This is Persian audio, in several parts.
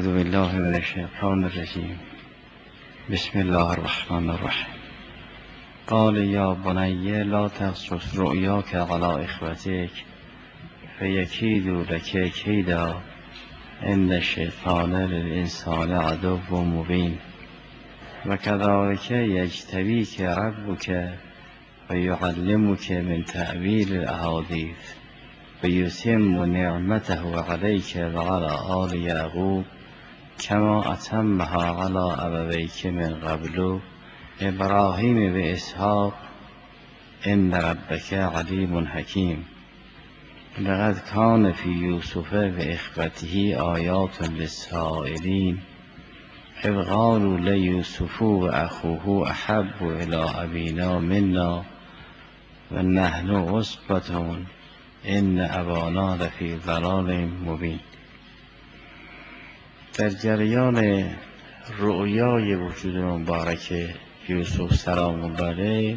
اعوذ بالله من الشیطان الرجیم. بسم الله الرحمن الرحیم. قال یا بنی لا تقصص رؤیاک علی اخوتک فیکیدوا لک کیدا ان الشیطان للانسان عدو مبین و کذلک یجتبیک ربک و یعلمک من تأویل الاحادیث و یتم نعمته علیک و علی آل یعقوب کما اتمها علی ابویک من قبل ابراهیم و اسحاق ان ربک علیم حکیم. لقد کان فی یوسف و اخوته آیات للسائلین اذ قالوا لیوسف و اخوه احب الی ابینا منا و نحن عصبة ان ابانا لفی ضلال مبین. در جریان رؤیای وجود مبارک یوسف سلام الله علیه،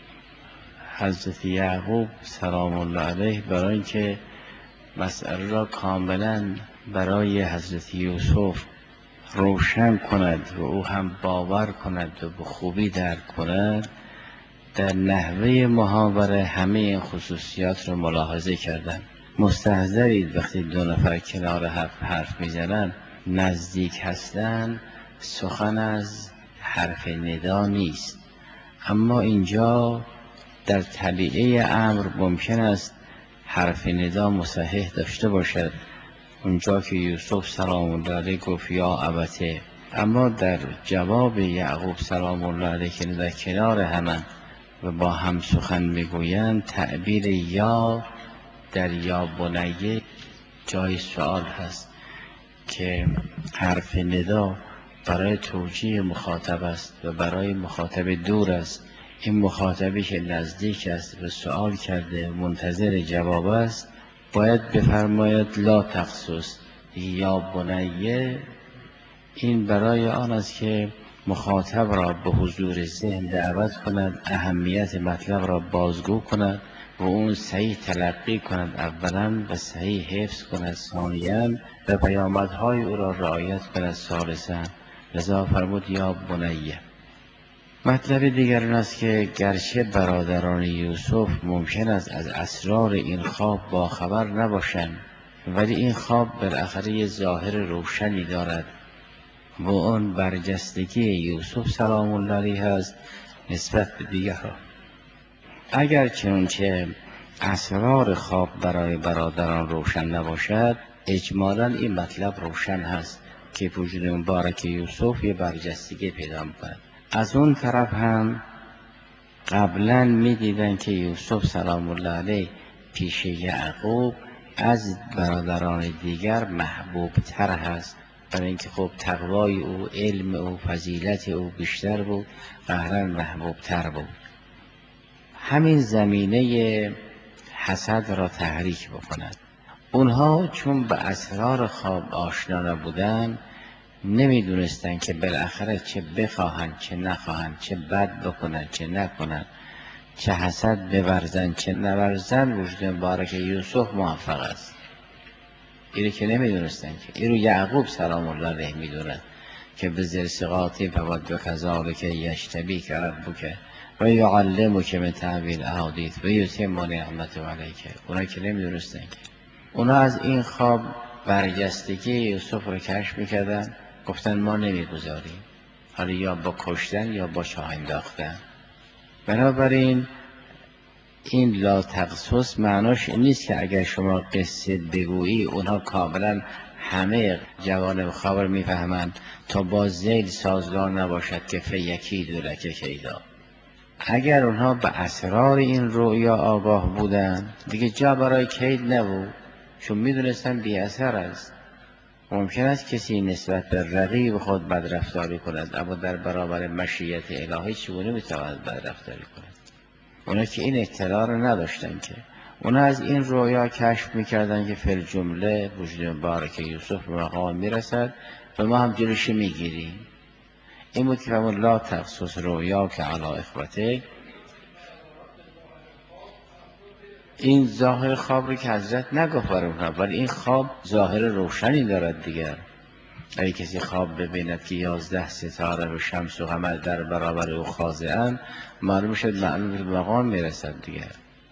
حضرت یعقوب سلام الله علیه برای اینکه مسئله را کاملا برای حضرت یوسف روشن کند و او هم باور کند و به خوبی درک کند، در نحوه محاوره همه این خصوصیات را ملاحظه کردند. مستحضرید وقتی دو نفر کنار حرف میزنند نزدیک هستند، سخن از حرف ندا نیست، اما اینجا در طبیعه امر ممکن است حرف ندا مصحح داشته باشد، اونجا که یوسف سلام الله علیه گفت یا ابته، اما در جواب یعقوب سلام الله علیه که در کنار همه و با هم سخن میگویند، تعبیر یا در یا بنیه جای سوال هست که حرف ندا برای توجیه مخاطب است و برای مخاطب دور است. این مخاطبی که نزدیک است و سوال کرده منتظر جواب است باید بفرماید لا تقصص یا بنیه. این برای آن است که مخاطب را به حضور ذهن دعوت کند، اهمیت مطلب را بازگو کند و اون صحیح تلقی کند اولا و صحیح حفظ کند ثانیاً و پیامدهای او را رعایت کند ثالثاً. لذا فرمود یا بنیه. مطلب دیگر این است که گرچه برادران یوسف ممکن است از اسرار این خواب باخبر نباشند، ولی این خواب بالاخره یه ظاهر روشنی دارد و اون برجستگی یوسف سلام الله علیه است نسبت به دیگران. اگر چنانچه اسرار خواب برای برادران روشن نباشد، اجمالاً این مطلب روشن هست که وجود مبارک یوسف یه برجستگی پیدا می‌کند. از اون طرف هم قبلا می‌دیدن که یوسف سلام الله علیه پیش یعقوب از برادران دیگر محبوب تر هست، برای اینکه خب تقوای او، علم او، فضیلت او بیشتر بود، قهراً محبوب تر بود. همین زمینه حسد را تحریک بکند. اونها چون به اسرار خواب آشنا نبودن، نمیدونستن که بالاخره چه بخواهند چه نخواهند، چه بد بکنند چه نکنند، چه حسد بورزند چه نورزند، وجود مبارک یوسف موفق است. اینو که نمیدونستن که اینو یعقوب سلام الله علیه میدونن که به زرسقاتی فود به کذالک یجتبیک ربک و یعلمک من تأویل الاحادیث و یتم نعمته علیک. اونا که نمیدونستن که اونا از این خواب برجستگی یوسف رو کشف میکردن، گفتن ما نمیگذاریم، حالا یا با کشتن یا با چاه انداختن. بنابراین این لا تقصص معناش این نیست که اگر شما قصه بگویی اونها کاملا همه جوانب خبر میفهمند تا با ذیل سازگار نباشد که فیکیدوا لک کیدا. اگر اونها به اسرار این رؤیا آگاه بودن دیگه جا برای کید نبود، چون میدونستن بی اثر است. ممکن است کسی نسبت به رقیب خود بدرفتاری کند، اما در برابر مشیت الهی چگونه میتواند بدرفتاری کند؟ اونا که این اطلاع رو نداشتن، که اونا از این رویا کشف میکردن که فی الجمله وجود مبارک یوسف به مقام میرسد و ما هم جلوش میگیریم. این بود که فرمود لا تقصص رؤیاک علی اخوتک. این ظاهر خواب رو که حضرت نگفت برای اونها، ولی این خواب ظاهر روشنی دارد دیگر. اگه کسی خواب ببیند که 11 ستاره و شمس و قمر در برابر او خاضعند، معلوم شد معلوم المقام میرسد دیگر.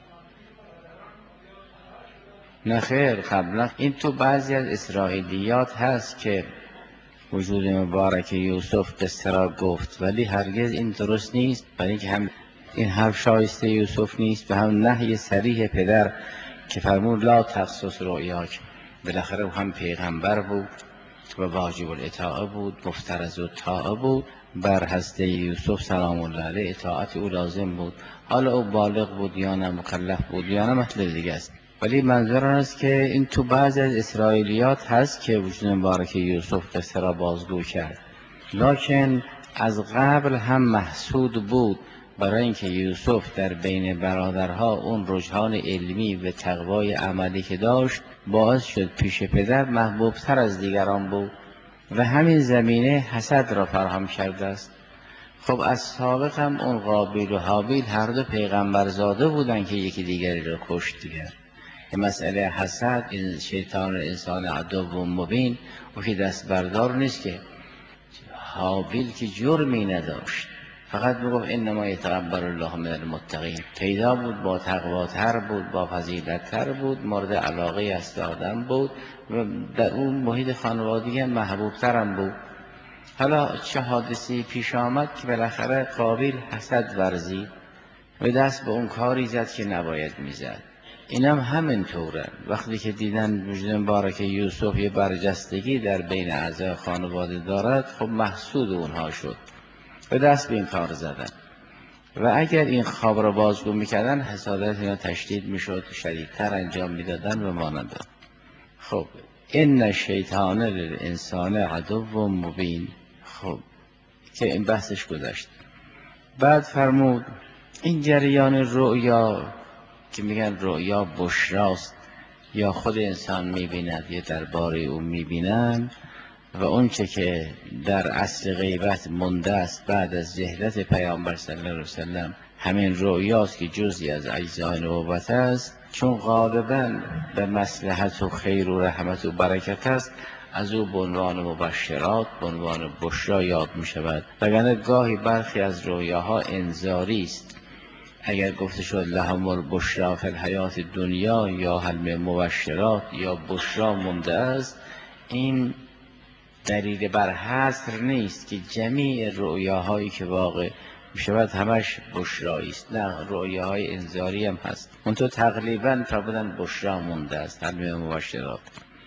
نه خیر، قبلا این تو بعضی از اسرائیلیات هست که وجود مبارک یوسف قصه را گفت، ولی هرگز این درست نیست، برای که هم این حرف شایسته یوسف نیست و هم نهی صریح پدر که فرمود لا تقصص رؤیاک. بالاخره او هم پیغمبر بود و واجب الاطاعه بود، مفترض الطاعه بود، بر هسته یوسف سلام الله علیه اطاعت او لازم بود. حالا او بالغ بود یا نه، مکلف بود یا نه، مطلب دیگه است. ولی منظور آن است که این تو بعضی از اسرائیلیات هست که وجود مبارک یوسف قصه را بازگو کرد، لکن از قبل هم محسود بود، برای اینکه یوسف در بین برادرها اون رجحان علمی و تقوای عملی که داشت باعث شد پیش پدر محبوب تر از دیگران بود و همین زمینه حسد را فراهم کرده است. خب از سابق هم اون قابیل و حابیل هر دو پیغمبر زاده بودن که یکی دیگری را کشت دیگر. مسئله حسد، این شیطان انسان عدو و مبین و که دست بردار نیست، که حابیل که جرمی نداشت، فقط میگفت انما یتقبل الله من المتقین، پیدا بود با تقواتر بود، با فضیلت‌تر بود، مورد علاقه است آدم بود و در اون محیط خانوادگی هم محبوب‌تر هم بود. حالا چه حادثی پیش آمد که بالاخره قابیل حسد ورزید و دست به اون کاری زد که نباید میزد. اینم همین طوره، وقتی که دیدن وجود مبارک یوسف یه برجستگی در بین اعضای خانواده دارد، خب محسود اونها شد و دست به این کار زدن و اگر این خواب را بازگو میکردن حسادت اینا تشدید میشد، شدیدتر انجام میدادن و مانند. خب این الشیطان للانسان عدو و مبین. خب که این بحثش گذشت. بعد فرمود این جریان رؤیا که میگن رؤیا بشراست، یا خود انسان میبیند یا درباره او میبینند، و اون چه که در اصل غیبت مونده است بعد از جهلت پیامبر صلی الله علیه وسلم، همین رؤیاست که جزئی از اجزای نبوت است، چون غالبا به مصلحت و خیر و رحمت و برکت است، از او به عنوان مبشرات، به عنوان بشرا یاد می شود. وگرنه گاهی برخی از رؤیاها انذاری است. اگر گفته شد لهم البشری فی الحیات دنیا یا حلم مبشرات یا بشرا مونده است، این دلیل بر حصر نیست که جمیع رؤیاهایی که واقع می شود همش بشرایی است. نه، رؤیاهای انذاری هم هست، اون تو تقریبا فرمودن بشرا مونده است، حلم مبشرات.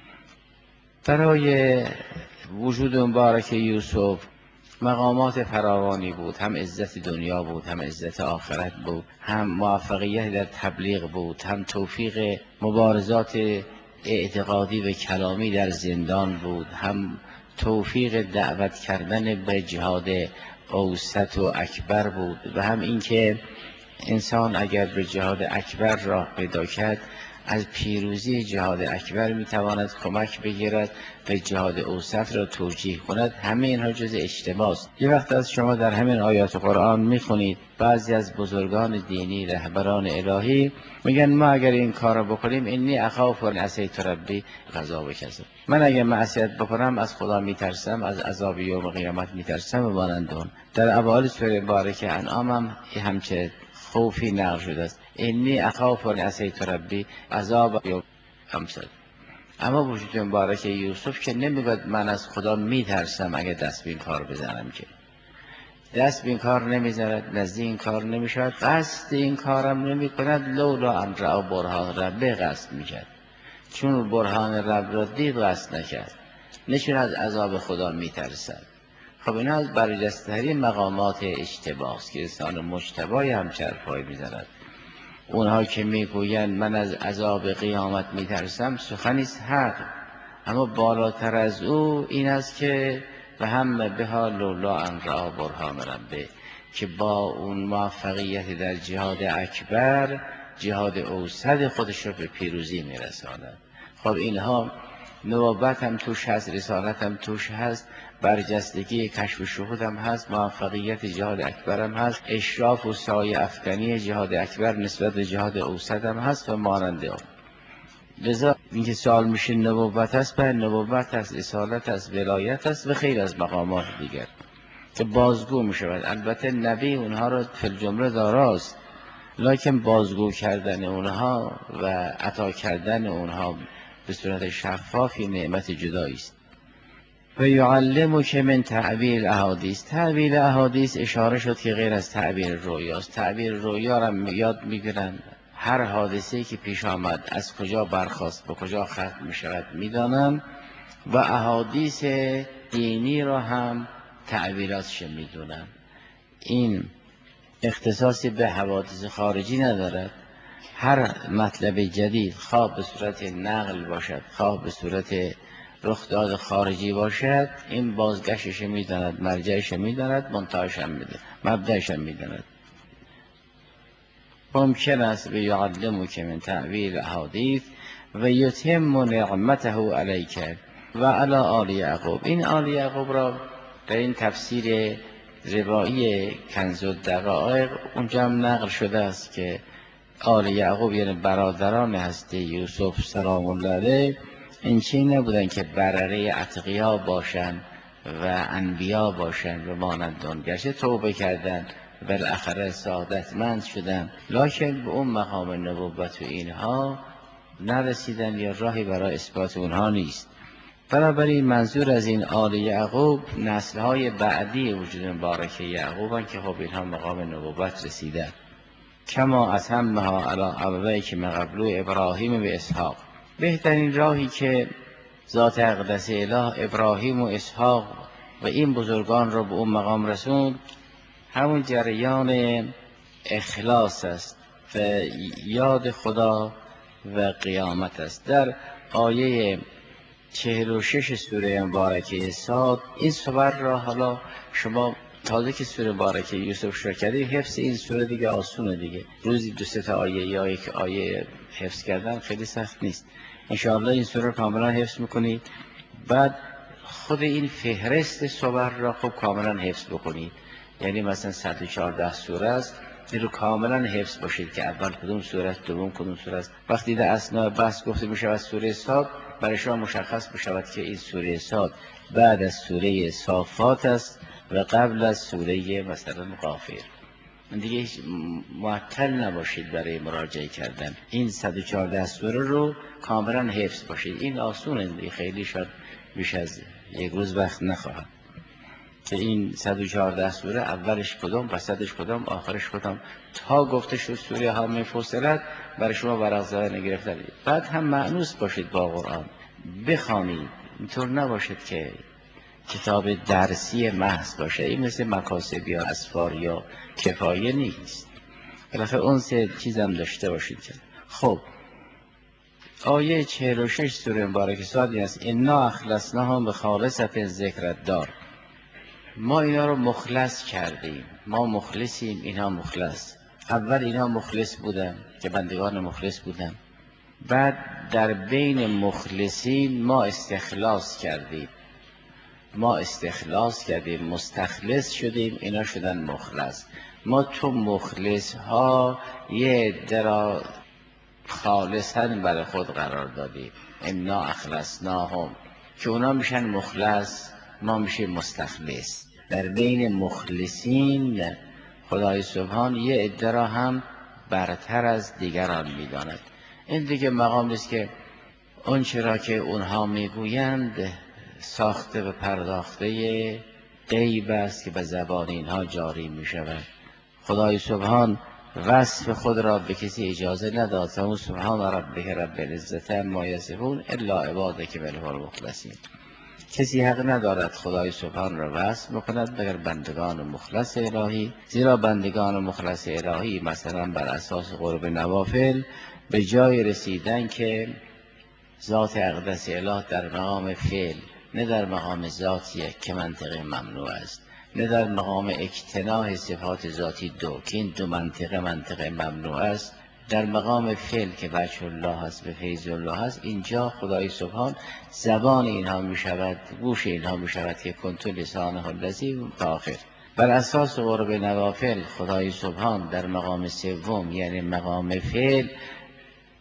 برای وجود مبارک یوسف مقامات فراوانی بود، هم عزت دنیا بود، هم عزت آخرت بود، هم موفقیت در تبلیغ بود، هم توفیق مبارزات اعتقادی و کلامی در زندان بود، هم توفیق دعوت کردن به جهاد اوسط و اکبر بود، و هم اینکه انسان اگر به جهاد اکبر راه پیدا کرد، از پیروزی جهاد اکبر میتواند کمک بگیرد و جهاد اوسط را توجیه کند. همه اینها جز اجتماع است. یه وقت از شما در همین آیات قرآن میخونید بعضی از بزرگان دینی، رهبران الهی میگن ما اگر این کار را بکنیم انی اخاف ان عصیت ربی غضب کذب، من اگر معصیت بکنم از خدا میترسم، از عذاب یوم قیامت میترسم و مانند اون. در اوایل سوره بارکه انعام هم همچه خوفی نقل شده است، انی اخاف ان عصیت ربی عذاب یوم امثال. اما وجود مبارک یوسف که نمیگوید من از خدا میترسم اگه دست به این کار بزنم، که دست به این کار نمیزند، نزدیک این کار نمیشود، قصد این کارم نمی کند. لولا ان رأى برهان ربه قصد میکرد، چون برهان رب را دید قصد نکرد، نشون از عذاب خدا میترسد. خب اینا از برجسته‌ترین مقامات اشتباه است که انسان مجتبی هم چرپای میزند. اونها که میگویند من از عذاب قیامت میترسم سخنی است حق، اما بالاتر از او این است که و هم بها لولا ان رأى برهان ربه، که با اون موفقیت در جهاد اکبر جهاد اوسط خودش رو به پیروزی میرساند. خب اینها نبوت هم توش هست، رسالت هم توش هست، برجستگی کشف و شهود هم هست، موفقیت جهاد اکبر هم هست، اشراف و سایه افکنی جهاد اکبر نسبت به جهاد اوسط هم هست و مانند اون. لذا اینکه سوال میشه نبوت است، به نبوت است، رسالت است، ولایت است و خیلی از مقامات دیگر که بازگو میشود. البته نبی اونها را فی الجمله داراست، لکن بازگو کردن اونها و عطا کردن اونها به صورت شفافی نعمت جدایی است. و یعلمک من تعبیر احادیث. تعبیر احادیث اشاره شد که غیر از تعبیر رویاست. تعبیر رویا را یاد میگیرن، هر حادثه‌ای که پیش آمد از کجا برخاست به کجا ختم میشود میدانن و احادیث دینی را هم تعبیراتش میدونن. این اختصاصی به حوادث خارجی ندارد. هر مطلب جدید خواه به صورت نقل باشد خواه به صورت رخداد خارجی باشد، این بازگشتش میداند، مرجعش میداند، منتهاش هم میداند، مبدأش هم میداند. ممکن است به یعلمک من تعبیر احادیث و یتم نعمته علیک و علی آل یعقوب. این آل یعقوب را در این تفسیر روایی کنز الدقایق اونجا هم نقل شده است که آل یعقوب یعنی برادران هستی یوسف سلام الله علیه، این چی نبودن که برره اتقیا باشن و انبیا باشن و مانند اون، گرچه توبه کردن بالاخره سعادتمند شدن، لکن به اون مقام نبوت و اینها نرسیدن یا راهی برای اثبات اونها نیست. بنابراین منظور از این آل یعقوب نسل‌های بعدی وجود مبارک یعقوبن که خب اینها مقام نبوت رسیدن. کما از همها علی ابویک که من قبل ابراهیم و اسحاق. بهترین راهی که ذات اقدس اله ابراهیم و اسحاق و این بزرگان را به اون مقام رسوند همون جریان اخلاص است و یاد خدا و قیامت است. در آیه 46 سوره مبارکه صاد این صور را حالا شما تازه که سوره مبارکه یوسف شروع کردید، حفظ این سوره دیگه آسونه دیگه، روزی 2-3 تا آیه یا یک آیه حفظ کردن خیلی سخت نیست. انشاءالله این سوره کاملا حفظ میکنید، بعد خود این فهرست صور را خب کاملا حفظ بکنید. یعنی مثلا 114 سوره است، این رو کاملا حفظ باشید که اول کدوم سوره است، دوم کدوم سوره است. وقتی در اثناء بحث گفته میشه از سوره صاد، برای شما مشخص بشود که این سوره صاد بعد از سوره صافات است و قبل از سوره مثلا غافر. دیگه معطل نباشید برای مراجعه کردن. این 114 سوره رو کاملا حفظ باشید. این آسونه دیگه، خیلی شاید بیش از یک روز وقت نخواهد که این 114 سوره اولش کدام، وسطش کدام، آخرش کدام، تا گفته شد سوره حامیم فصلت برای شما ورق زدن گرفتن. بعد هم مأنوس باشید با قرآن، بخوانید. اینطور نباشد که کتاب درسی محض باشه، این مثل مکاسب یا اسفار یا کفایه نیست. بالاخره اون سه چیزم داشته باشید. خب آیه 46 سوره مبارکه صاد است: انا اخلصناهم بخالصة ذکر الدار. ما اینا رو مخلص کردیم، ما مخلصیم، اینا مخلص. اول اینا مخلص بودن که بندگان مخلص بودن، بعد در بین مخلصین ما استخلاص کردیم، مستخلص شدیم، اینا شدن مخلص. ما تو مخلص ها یه درا خالصاً برای خود قرار دادیم، انا اخلصناهم، که اونا میشن مخلص، ما میشیم مستخلص. در بین مخلصین خدای سبحان یه عده را هم برتر از دیگران میداند. این دیگه مقام است که اون چرا که اونها میگویند ساخته و پرداخته غیب است که به زبان اینها جاری میشود. خدای سبحان وصف خود را به کسی اجازه نداد. سبحان ربک رب العزة عما یصفون الا عبادک منهم المخلصین. کسی حق ندارد خدای سبحان را وصف بکند مگر بندگان مخلص الهی، زیرا بندگان مخلص الهی مثلا بر اساس قرب نوافل به جای رسیدن که ذات اقدس اله در مقام فعل، نه در مقام ذاتیه که منطقه ممنوع است، نه در مقام اکتناح صفات ذاتی دو که این دو منطقه ممنوع است، در مقام فعل که وجه الله است به فیض الله است. اینجا خدای سبحان زبان اینها می شود، گوش اینها می شود که کنت لسانه الذی آخر. بر اساس قرب نوافل خدای سبحان در مقام سوم یعنی مقام فعل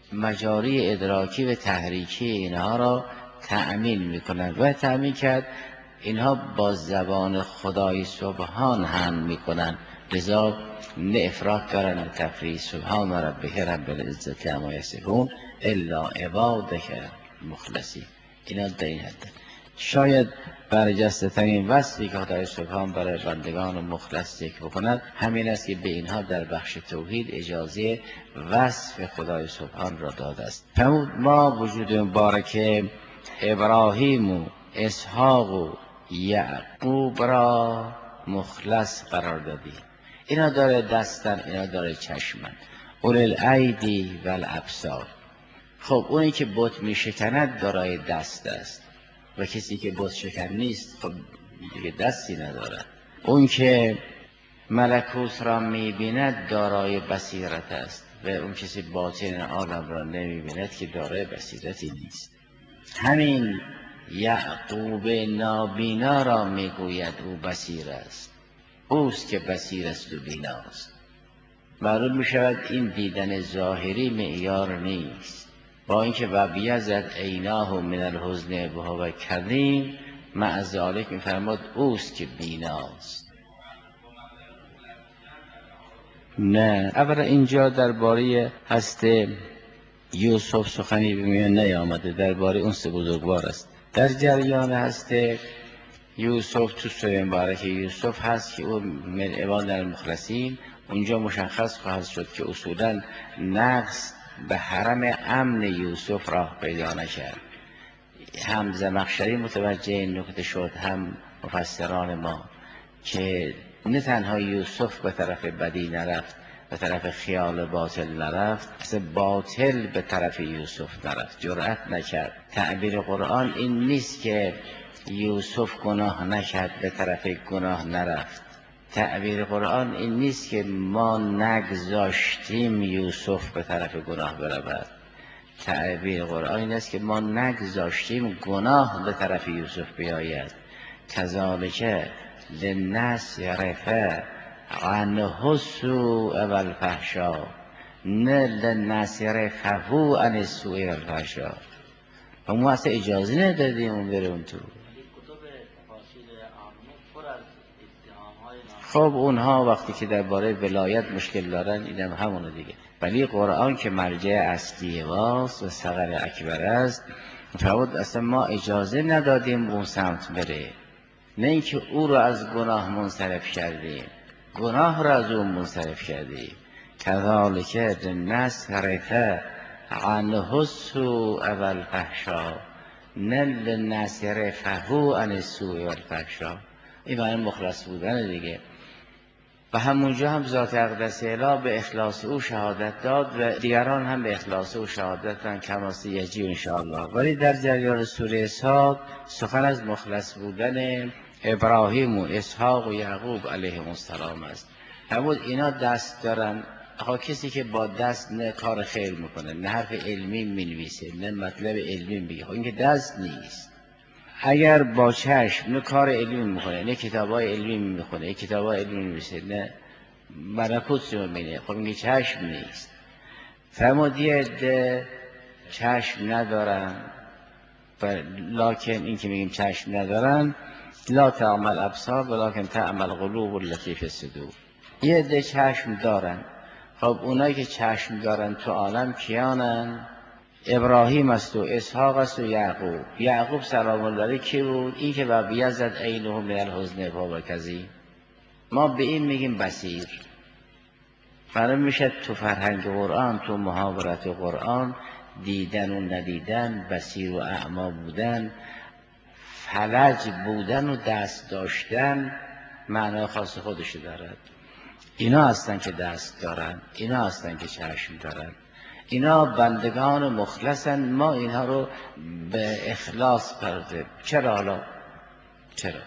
مجاری ادراکی و تحریکی اینها را تأمین میکنند و تأمین کرد اینها با زبان خدای سبحان هم میکنند، لذا نه افراط دارند نه تفریط. سبحان ربک رب العزت عما یصفون الا عبادک المخلصین. اینا در این حد. شاید برجسته ترین وصفی که خدای سبحان برای بندگان مخلص ذکر بکند همین است که به اینها در بخش توحید اجازه وصف خدای سبحان را داده است. فرمود ما وجود مبارک ابراهیم و اسحاق و یعقوب را مخلص قرار دادی. اینا داره دستن، اینا داره چشمن، اولی الایدی و الابصار. خب اونی که بت می شکند دارای دست است و کسی که بت شکن نیست خب دیگه دستی نداره. اون که ملکوت را می بیند دارای بصیرت است و اون کسی باطن عالم را نمی بیند که دارای بصیرتی نیست. همین یعقوب نابینا را می گوید او بصیر است، اوست که بصیر است و بیناست. معلوم می شود این دیدن ظاهری معیار نیست، با اینکه و بیزد عیناه من الحزن وهو کظیم، مع ذلک می فرماد اوست که بیناست. نه، اولا اینجا درباره هست یوسف سخنی به میان نیامده، درباره اون سه بزرگوار است. در جریان هست یوسف تو سوره مبارک یوسف هست که او من عباد المخلصین، اونجا مشخص خواهد شد که اصولا نقص به حرم امن یوسف راه پیدا نکرد. هم زمخشری متوجه این نکته شد، هم مفسران ما، که نه تنها یوسف به طرف بدی نرفت، به طرف خیال باطل نرفت، اصلا باطل به طرف یوسف نرفت، جرأت نکرد. تعبیر قرآن این نیست که یوسف گناه نکرد به طرف گناه نرفت. تعبیر قرآن این نیست که ما نگذاشتیم یوسف به طرف گناه برود. تعبیر قرآن این است که ما نگذاشتیم گناه به طرف یوسف بیاید. کذالک لنصرف عنه السوء والفحشاء نه لنصرفه عن السوء والفحشاء. و ما اصلا اجازه ندادیم اون بره اون تو. خب اونها وقتی که درباره ولایت مشکل دارن اینم همونه دیگه، ولی قرآن که مرجع اصلی واست و ثغر اکبر است، فرمود اصلا ما اجازه ندادیم اون سمت بره، نه اینکه او رو از گناه منصرف کردیم، گناه را از اون منصرف کردیم. کذالک لنصرف عنه السوء والفحشاء نه لنصرفه عن السوء والفحشاء. این معنی مخلص بودن دیگه. و همونجا هم ذات اقدس اله به اخلاص او شهادت داد و دیگران هم به اخلاص او شهادت دادن کما سیجی انشاءالله. ولی در جریان سوره صاد سخن از مخلص بودن ابراهیم و اسحاق و یعقوب علیهم السلام است. همون اینا دست دارن. آقا کسی که با دست نه کار خیر میکنه، نه حرف علمی مینویسه، نه مطلب علمی میگه، این که دست نیست. اگر با چشم نه کار علمی میکنه، نه کتابای علمی میخونه، نه کتابای علمی می‌نویسه، نه ملکوت رو میبینه، خب این چشم نیست. فرمود یه عده چشم ندارن، لکن این که میگیم چشم ندارن لا تعمل ابصار ولکن تعمل قلوب التي فی الصدور. یه عده چشم دارن. خب اونایی که چشم دارن تو عالم کیانن؟ ابراهیم است و اسحاق است و یعقوب. یعقوب سلام الله علیه کی بود؟ این که و بیزد عینه من الحزن وهو کظیم. ما به این میگیم بصیر. معلوم میشه تو فرهنگ قرآن، تو محاورت قرآن، دیدن و ندیدن، بصیر و اعما بودن، فلج بودن و دست داشتن معنای خاص خودشو دارد. اینا هستن که دست دارن، اینا هستن که چشم دارن، اینا بندگان مخلصن. ما اینها رو به اخلاص پرده. چرا حالا؟ چرا؟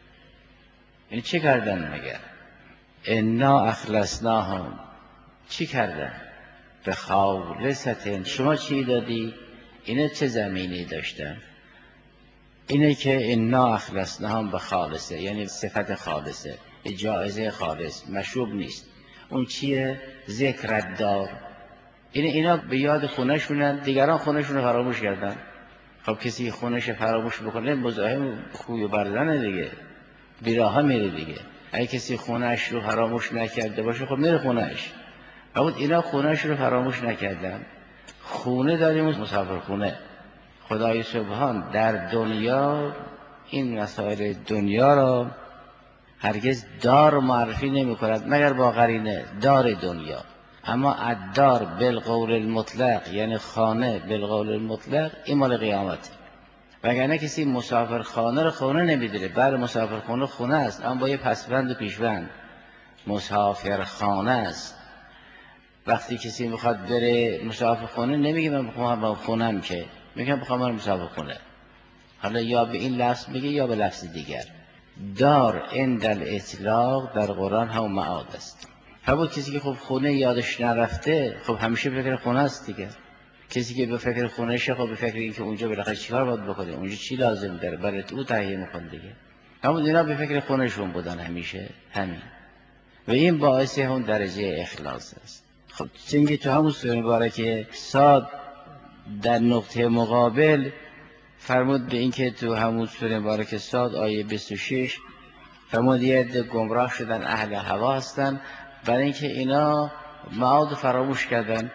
این چی کردن مگر؟ انا اخلصناهم. چی کردن؟ به خالصتن. شما چی دادی؟ اینا چه زمینی داشتن؟ اینه که انا اخلصناهم به خالصه، یعنی صفت خالصه، جایزه خالص، مشروب نیست. اون چیه؟ ذکرت دار. اینا به یاد خونه‌شونن، دیگران خونه‌شون رو فراموش کردن. خب کسی خونه‌ش فراموش بکنه مزاحم خوی و بردن دیگه، بیراه میره دیگه. اگه کسی خونه‌اش رو فراموش نکرده باشه خب میره خونه‌اش. اما اینا خونه‌اش رو فراموش نکردن. خونه داریم، مسافر خونه. خدای سبحان در دنیا این مسائل دنیا را هرگز دار معرفی نمی کند مگر با قرینه دار دنیا. اما الدار بالقول المطلق یعنی خانه بالقول المطلق این مال قیامت. وگرنه کسی مسافر خانه رو خانه نمیدونه. بر مسافر خانه خونه است اما با یه پسوند و پیشوند. مسافر خانه است. وقتی کسی میخواد بره مسافر خانه نمیگه من بخوام خونم، که میگم بخوام من مسافر خونه. حالا یا به این لفظ میگه یا به لفظ دیگر. دار عند الاطلاق در قرآن هم معاد است. همون کسی که خب خونه یادش نرفته خب همیشه فکر خونه است دیگه. کسی که به فکر خونه شه خب به فکر این که اونجا بالاخره چیکار باید بکنه، اونجا چی لازم داره، برای او تهیه میکنه دیگه. همون اینا به فکر خونهشون بودن همیشه همین. و این باعث اون درجه اخلاص است. خب چنگه تو همون سوره مبارکه صاد در نقطه مقابل فرمود به این که تو همون سوره مبارکه صاد آیه 26 فرمود یه عده گمراه شدن اهل هوا هستن، برای اینکه اینا معاد فراموش کردن.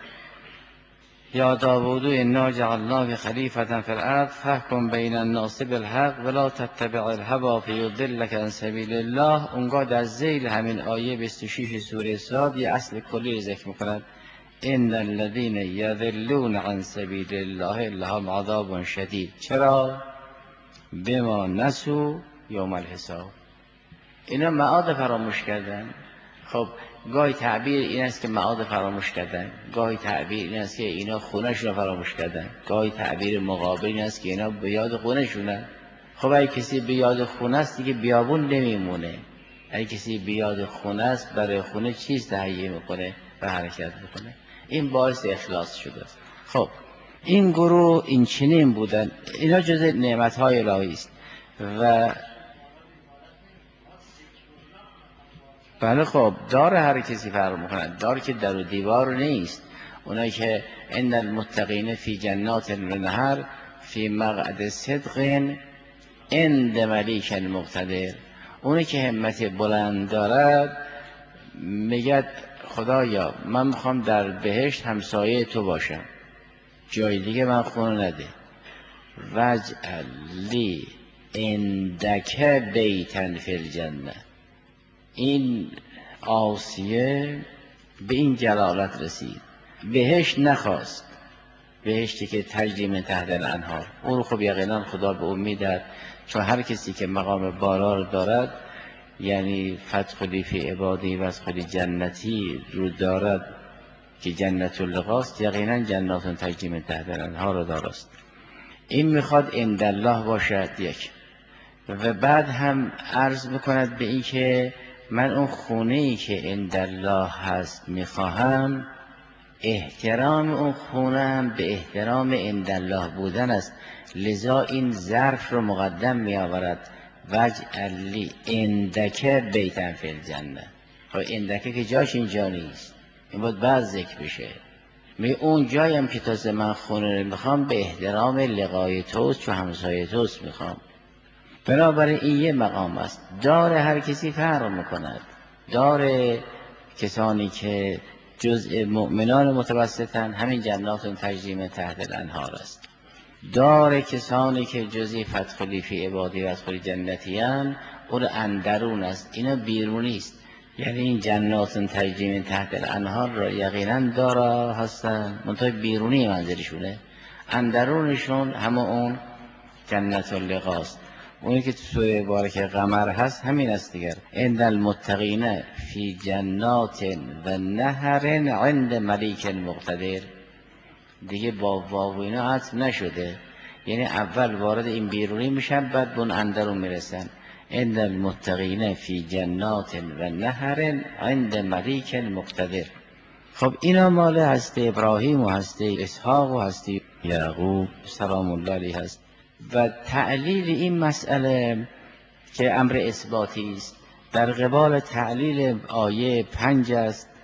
یا داوود انا جعلناک خلیفة فی الارض فاحکم بین الناس بالحق ولا تتبع الهوی فیضلک عن سبیل الله. اونگاه در ذیل همین آیه 26 سوره صاد یه اصل کلی رو ذکر می‌کند. ان الذين يضلون عن سبیل الله لهم عذاب شدید. چرا؟ بما نسوا یوم الحساب. اینا معاد فراموش کردن. خب گاهی تعبیر این است که معاد فراموش کردن، گاهی تعبیر این است که اینا خونه‌شون رو فراموش کردن، گاهی تعبیر مقابل این است که اینا به یاد خونه‌شونن. خب اگه کسی به یاد خونه است دیگه بیابون نمیمونه. اگه کسی به یاد خونه است برای خونه چیز تهیه میکنه و حرکت میکنه. این باعث اخلاص شده. خب این گروه این چنین بودن. اینا جز نعمت‌های الهی است. و بله خب دار هر کسی فرق میکنند. دار که در و دیوار نیست. اونایی که ان المتقین فی جنات و نهر فی مقعد صدق عند ملیک مقتدر. اونی که همت بلند دارد میگه خدایا من میخوام در بهشت همسایه تو باشم، جای دیگه من خونه نده. وجعل لی عندک بیتا فی الجنه. این آسیه به این جلالت رسید، بهشت نخواست، بهشتی که تجری من تحت الانهار. اون رو خب یقینا خدا به امید داد، چون هر کسی که مقام بالا رو دارد یعنی فادخلی فی عبادی و ادخلی جنتی رو دارد که جنت اللقاست، یقینا جنات تجری من تحت الانهار رو دارست. این میخواد عند الله باشد یک. و بعد هم عرض میکند به این که من اون خونه‌ای که عند الله هست میخواهم، احترام اون خونه هم به احترام عند الله بودن است. لذا این ظرف رو مقدم می آورد. وجعل لی عندک بیتا فی الجنه. خب عندک که جاش اینجا نیست، این باید بعد ذکر بشه. می اون جایم که تازه من خونه رو میخوام به احترام لقای توست، چون همسایه توست میخوام. بنابراین این یه مقام است. دار هر کسی فرق میکند. دار کسانی که جزء مؤمنان متوسطن همین جنات تجری من تحت الانهار است. دار کسانی که جزء فادخلی فی عبادی و ادخلی جنتی ان اون اندرون است، اینا بیرونی است. یعنی این جنات تجری من تحت الانهار را یقینا دارا هستن، منتها بیرونی منظرشونه، اندرونشون همه اون جنت اللقاست. اونی که تو سوره مبارکه قمر هست همین است دیگر. عند المتقین فی جنات و نهر عند ملیک مقتدر. دیگه با واو اینا عطف نشده، یعنی اول وارد این بیرونی میشن بعد به اون اندرون میرسن. عند المتقین فی جنات و نهر عند ملیک مقتدر. خب اینا مال هست ابراهیم و هست اسحاق و هست یعقوب سلام الله علیه هست. و تعلیل این مسئله که امر اثباتی است در قبال تعلیل آیه 5 است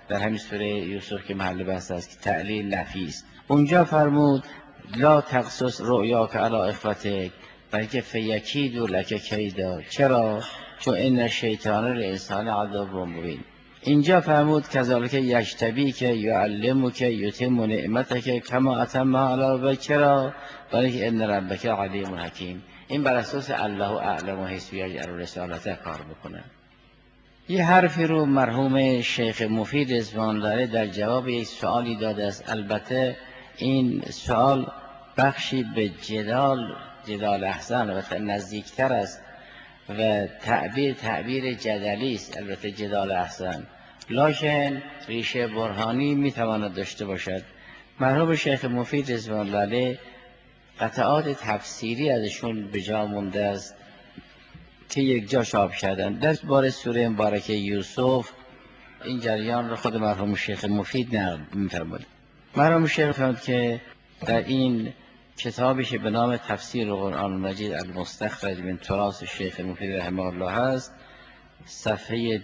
در همین سوره یوسف که محل بحث است که تعلیل نفی است. اونجا فرمود لا تقصص رؤیاک علی اخوتک بلکه فیکیدوا لک کیدا. چرا؟ چون ان شیطان الانسان عدو مبین. اینجا فرمود کذالک یجتبیک یعلمک یتم نعمتک کما اتمها علی ابویک. چرا؟ بلکه ان ربک علیم حکیم. این بر اساس الله اعلم حیث یجعل رسالته کار بکنه. یه حرفی رو مرحوم شیخ مفید رضوان الله در جواب یک سوالی داده است. البته این سوال بخشی به جدال احسن و نزدیکتر است و تعبیر جدلی است. البته جدال احسن لکن ریشه برهانی میتواند داشته باشد. مرحوم شیخ مفید رضوان الله قطعات تفسیری ازشون به جا مونده است که یک جا چاپ کردن در باره سوره مبارکه یوسف. این جریان را خود مرحوم شیخ مفید نقل می‌فرماید. مرحوم شیخ فرمود که در این کتابی که به نام تفسیر قرآن مجید المستخرج من تراث شیخ مفید رحمه الله است، صفحه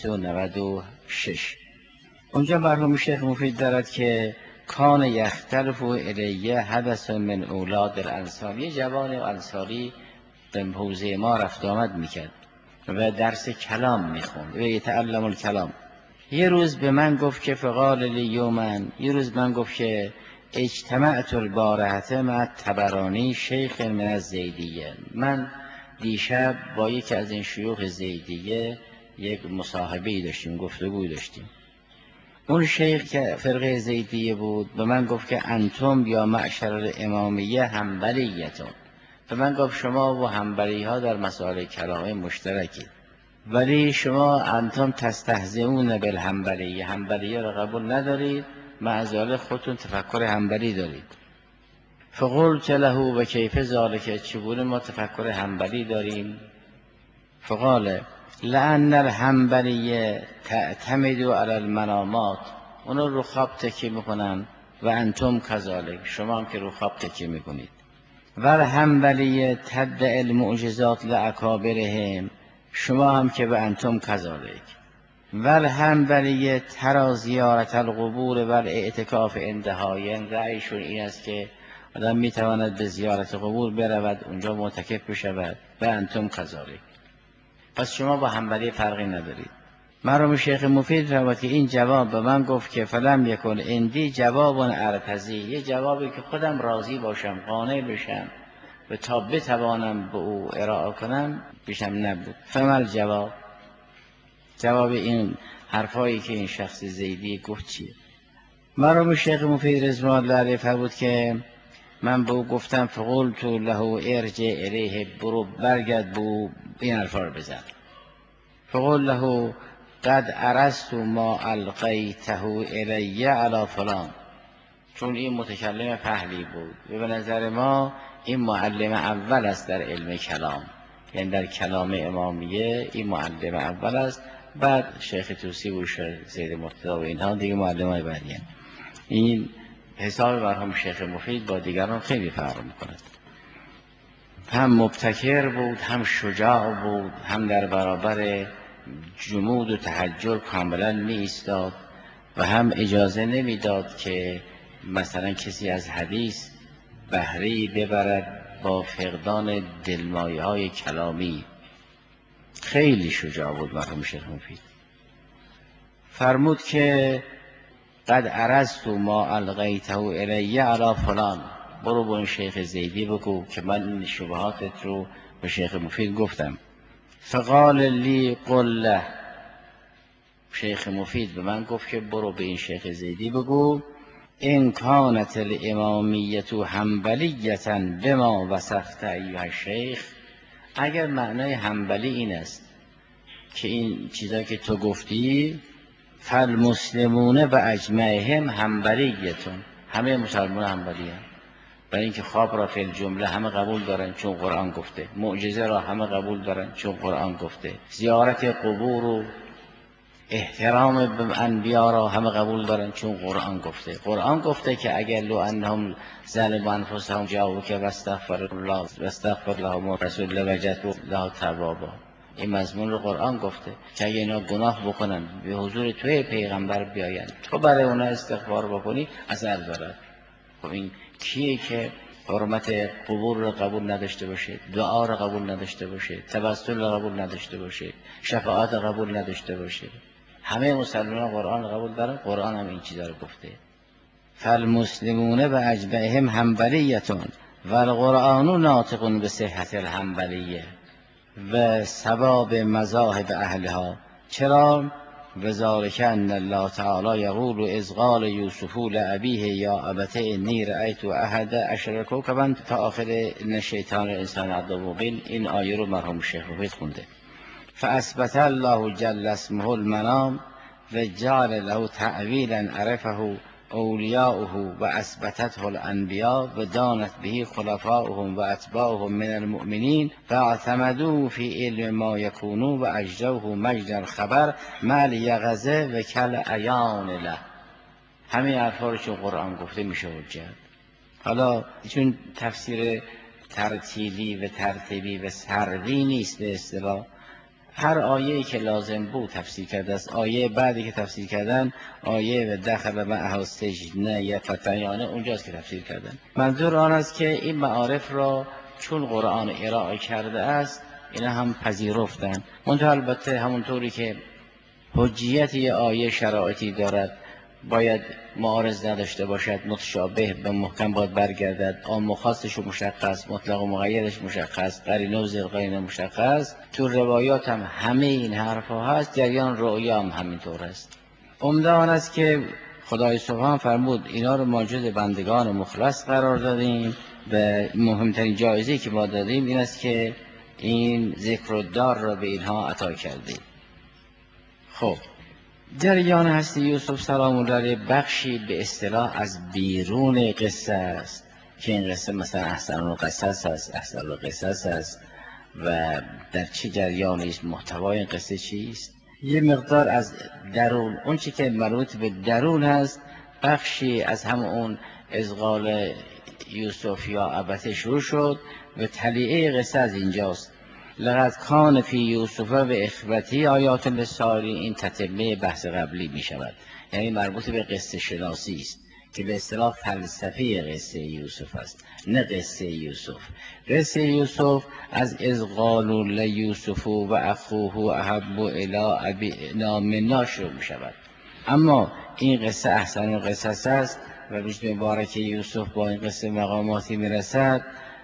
296، اونجا مرحوم شیخ مفید دارد که کان یختلف الیه حدث من اولاد الانصار. یه جوان انصاری به حوزه ما رفت آمد میکرد و درس کلام میخوند و یتعلم الکلام. یه روز به من گفت که فقال لی یومن، یه روز من گفت که اجتمعت البارحه مع طبرانی شیخ من الزیدیه. من دیشب با یکی از این شیوخ زیدیه یک مصاحبه‌ای داشتیم، گفتگوی داشتیم. اون شیخ که فرقه زیدیه بود به من گفت که انتم یا معشر الامامیه حنبلیتون. به من گفت شما و حنبلی ها در مسائل کلامی مشترکید، ولی شما انتم تستهزئون بالحنبلیه، حنبلیه را قبول ندارید، معذال خودتون تفکر حنبلی دارید. فقلت له و کیف ذالک، چگونه ما تفکر حنبلی داریم؟ فقال لأن الحنبلیه تعتمد علی المنامات، اونا رو خواب تکیه میکنن و انتم کذالک، شما هم که رو خواب تکیه میکنید. و الحنبلیه تدعی المعجزات لاکابرهم، شما هم که به انتم کذالک. و الحنبلیه ترى زیارت القبور و الاعتکاف عندها، یعنی رأیشون این است که آدم میتواند به زیارت قبور برود، اونجا معتکف بشود، و انتم کذالک. پس شما با حنبلی فرقی ندارید. مرحوم شیخ مفید فرمود که این جواب به من گفت که فلم یکن اندی جواب ارتضی، یه جوابی که خودم راضی باشم، قانع بشم و تا بتوانم به او ارائه کنم بیشم نبود. فهمال جواب این حرفایی که این شخص زیدی گفت چیه؟ مرحوم شیخ مفید رضوان الله علیه فرمود که من به او گفتم فقلت له ارجع الیه، برو برگرد به او این حرفا رو بزن. فقل له قد عرضت ما القیته الیه علی فلان، چون این متکلم پهلی بود و به نظر ما این معلم اول است در علم کلام، یعنی در کلام امامیه این معلم اول است، بعد شیخ توسی و شیخ زید مرتضی و اینها دیگه معلم های بعدی. این حساب مرحوم شیخ مفید با دیگران خیلی فرق میکند. هم مبتکر بود، هم شجاع بود، هم در برابر جمود و تحجر کاملا می ایستاد و هم اجازه نمیداد که مثلا کسی از حدیث بهره‌ای ببرد با فقدان دلمایه های کلامی. خیلی شجاع بود مرحوم شیخ مفید. فرمود که قد عرضت ما القیته الیه علی فلان، برو با این شیخ زیدی بگو که من این شبهاتت رو به شیخ مفید گفتم. فقال لی قل له، شیخ مفید به من گفت که برو به این شیخ زیدی بگو ان کانت الامامیه حنبلیه بما وصفت ایها الشیخ، اگر معنای حنبلی این است که این چیزایی که تو گفتی، فالمسلمون و اجمعهم حنبلیتون، همه مسلمان حنبلی هم، برای اینکه خواب را فی الجمله همه قبول دارن چون قرآن گفته، معجزه را همه قبول دارن چون قرآن گفته، زیارت قبور و احترام به انبیا را همه قبول دارن چون قرآن گفته. قرآن گفته که اگر لو انهم ظلموا انفسهم جاءوک واستغفر لهم رسول الله وجدوا الله توابا. این مضمون رو قرآن گفته که اگه اینا گناه بکنن به حضور توی پیغمبر بیاین، تو برای اونا استغفار بکنی اثر دارد. خب این کیه که حرمت قبور رو قبول نداشته باشه، دعا رو قبول نداشته باشه، توسل رو قبول نداشته باشه، شفاعت رو قبول نداشته باشه؟ همه مسلمانان قرآن رو قبول دارن، قرآن هم این چیزا رو گفته. فالمسلمون و اجمعهم حنبلیتون و القرآن ناطق به صحت الحنبلیه و ثواب مذاهب اهلها. چرا؟ وذالک ان الله تعالی یقول اذ قال یوسف لابیه یا ابت انی رأیت احد عشر کوکبا تا آخر ان شیطان انسان عدو مبین. این آیه رو مرحوم شیخ مفید خونده. فاثبت الله جل اسمه المنام و جعل له تعویلا عرفه اولیاؤه و اثبتته الانبیاء و دانت به خلفاؤهم و اتباعهم من المؤمنین فاعتمدوا فی علم ما یکونوا و اجروه مجد الخبر مع الیقظه و کل عیان له. همین حرفا رو چون قرآن گفته میشه حجت. حالا چون تفسیر ترتیلی و ترتیبی و سردی نیست به اصطلاح، هر آیه‌ای که لازم بود تفسیر کرده است. آیه بعدی که تفسیر کردن آیه و دخل معه السجن یفتیان اونجاست که تفسیر کردن. منظور آن است که این معارف را چون قرآن ارائه کرده است اینا هم پذیرفتن. منتها البته همونطوری که حجیت یه آیه شرایطی دارد، باید معارض نداشته باشد، متشابه به محکم باید برگردد، عام و خاصش مشخص، مطلق و مقیدش مشخص، قرینه و زیر قرینه مشخص. تو روایات هم همه این حرفا هست، جریان رؤیا هم همینطور است. عمده آن است که خدای سبحان فرمود اینا رو ما جز بندگان مخلص قرار دادیم و مهمترین جایزه‌ای که ما دادیم این است که این ذکر و دار را به اینها عطا کردیم. خب جریان هستی یوسف سلام الله علیه بخشی به اصطلاح از بیرون قصه است که این قصه مثلا احسن القصص است، احسن القصص است و در چه جریانی است، محتوای این قصه چیست. یه مقدار از درون، اون چی که مربوط به درون هست، بخشی از همون اون از قال یوسف یا ابته شروع شد و تلیعه قصه از اینجاست. لقد کان فی یوسف و اخوتی آیات للسائلین. این تتمه بحث قبلی می شود، یعنی مربوط به قصه شناسی است که به اصطلاح فلسفه قصه یوسف است، نه قصه یوسف. قصه یوسف از قالوا لیوسف و اخوه احب الی ابینا منا شروع می شود، اما این قصه احسن القصص است و بجد مبارک یوسف با این قصه مقاماتی می رسد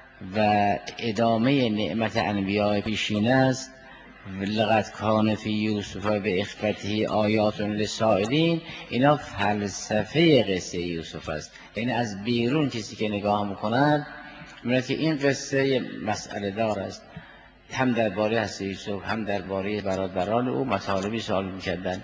و ادامه نعمت انبیاء پیشین است. لقد کان فی یوسف و به اخوته آیات للسائلین. اینا فلسفه قصه یوسف است، یعنی از بیرون کسی که نگاه میکند می‌بیند که این قصه مسئله دار است. هم درباره حضرت یوسف هم درباره برادران او مطالبی سوال می‌کردند.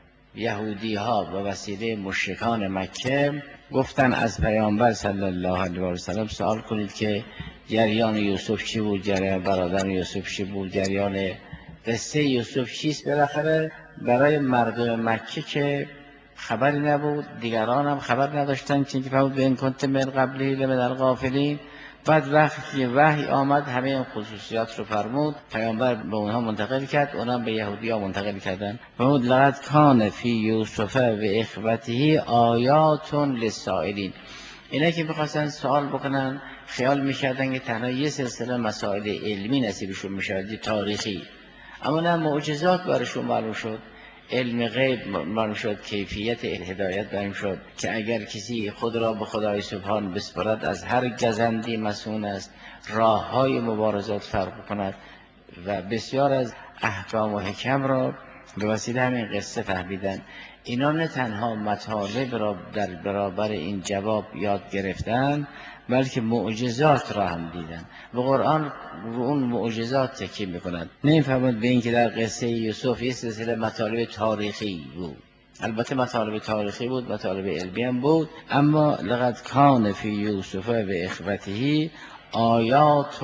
یهودی ها به وسیله مشرکان مکه گفتن از پیامبر صلی الله علیه و سلم سوال کنید که جریان یوسف چی بود، جریان برادر یوسف چی بود، جریان قصه یوسف چیست. بالاخره برای مردم مکه که خبری نبود، دیگران هم خبر نداشتن، چون که فرمود این کنت من قبلی لمن الغافلین. بعد وقتی وحی آمد همه این خصوصیات رو فرمود، پیامبر به اونها منتقل کرد، اونها به یهودی ها منتقل کردن. فرمود لقد کان فی یوسف و اخوته آیات للسائلین. اینا که می‌خواستن سوال بکنن خیال می‌کردن که تنها یه سلسله مسائل علمی نصیبشون می‌شود، تاریخی، اما نه، معجزات برشون معلوم شد، علم غیب معلوم شد، کیفیت هدایت معلوم شد که اگر کسی خود را به خدای سبحان بسپارد از هر گزندی مسئول است، راه های مبارزات فرق کند و بسیار از احکام و حکم را به وسیله همین قصه فهمیدن. اینا نه تنها مطالب را در برابر این جواب یاد گرفتن، بلکه معجزات را هم دیدن و قرآن رو اون معجزات تکیه میکنند. نمی‌فهمند به این که در قصه یوسف یه سلسله مطالب تاریخی بود، البته مطالب تاریخی بود، مطالب علمی هم بود، اما لقد کان فی یوسف و اخوته آیات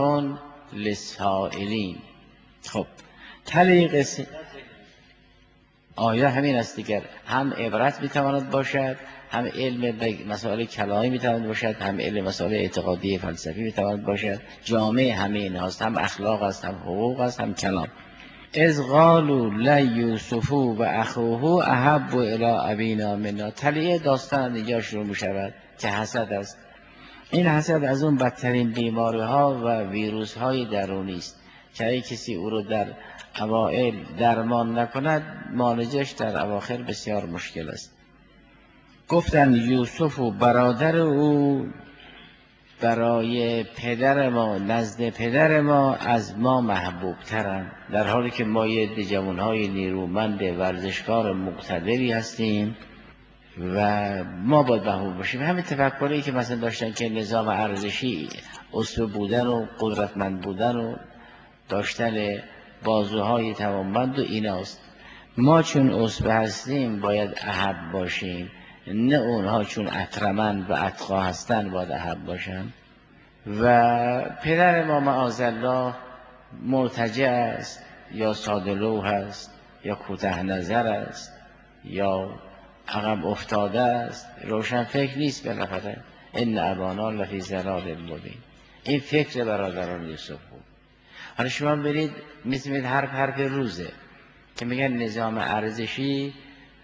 للسائلین. خب تلی قصه آیه همین است دیگر، هم عبرت میتواند باشد، هم علم مسائل کلامی میتواند باشد، هم علم مسائل اعتقادی فلسفی میتواند باشد، جامعه همه این هاست، هم اخلاق است، هم حقوق است، هم کلام. اذ قالوا لیوسف و اخوه احب الی ابینا منا. تلیه داستان اینجا شروع می شود که حسد است. این حسد از اون بدترین بیماری ها و ویروس های درونی است که اگه کسی او رو در اوائل درمان نکند معالجش در اواخر بسیار مشکل است. گفتن یوسف و برادر او برای پدر ما نزد پدر ما از ما محبوب ترند، در حالی که ما یه جوانهای نیرومند ورزشکار مقتدری هستیم و ما باید محبوب باشیم. همین تفکری که مثلا داشتن که نظام ارزشی اسوه بودن و قدرتمند بودن و داشتن بازوهای توانمند و ایناست. ما چون اسوه هستیم باید احب باشیم، نه اونها چون اکرمن و اتقا هستن باید احب باشن. و پدر ما معاذالله مرتجع است یا سادلو هست یا کوته نظر است یا عقب افتاده است، روشن فکر نیست. بالاخره ان ابانا لفی ضلال مبین. این فکر برادران یوسف بود. حالا شما برید مثل حرف روزه که میگن نظام ارزشی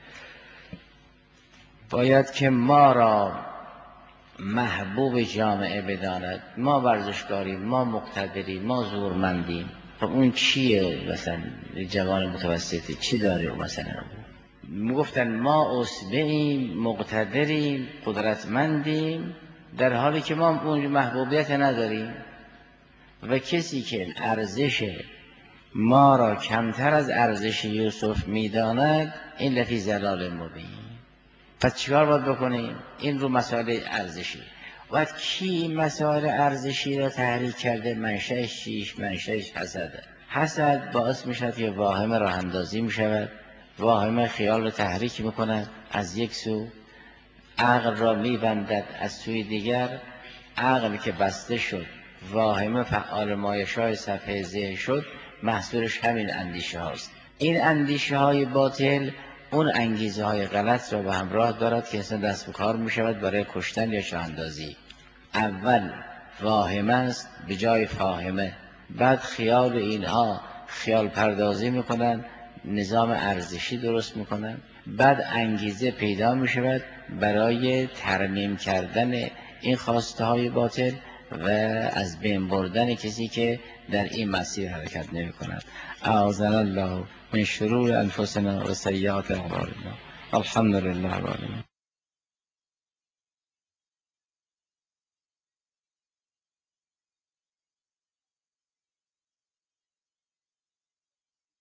باید که ما را محبوب جامعه بداند، ما ورزشکاریم، ما مقتدریم، ما زورمندیم. خب اون چیه؟ مثلا جوان متوسطی چی داره مثلا؟ میگفتن ما اسبه‌ایم، مقتدریم، قدرتمندیم، در حالی که ما اون محبوبیت نداریم. و کسی که ارزش ما را کمتر از ارزش یوسف میداند این لفی ضلال مبین. پس چیکار باید بکنیم؟ این رو مسائل ارزشی. باید کی این مسائل ارزشی را تحریک کرده؟ منشأش چیش؟ منشأش حسده. حسد باعث میشود که واهمه راه اندازی میشود، واهمه خیال را تحریک میکند از یک سو، عقل را میبندد از سوی دیگر. عقل که بسته شد، واهمه فعال مایشای صفحه ذهن شد، محصولش همین اندیشه هاست. این اندیشه های باطل اون انگیزه های غلط را به همراه دارد که اصلا دست به کار می شود برای کشتن یا شاه اندازی. اول واهمه است به جای فاهمه، بعد خیال اینها خیال پردازی می کنند، نظام ارزشی درست می کنند، بعد انگیزه پیدا می شود برای ترمیم کردن این خواسته های باطل و از بین بردن کسی که در این مسیر حرکت نمی کند. اعاذنا الله من شرور انفسنا و سیئات اعمالنا. الحمدلله رب العالمین.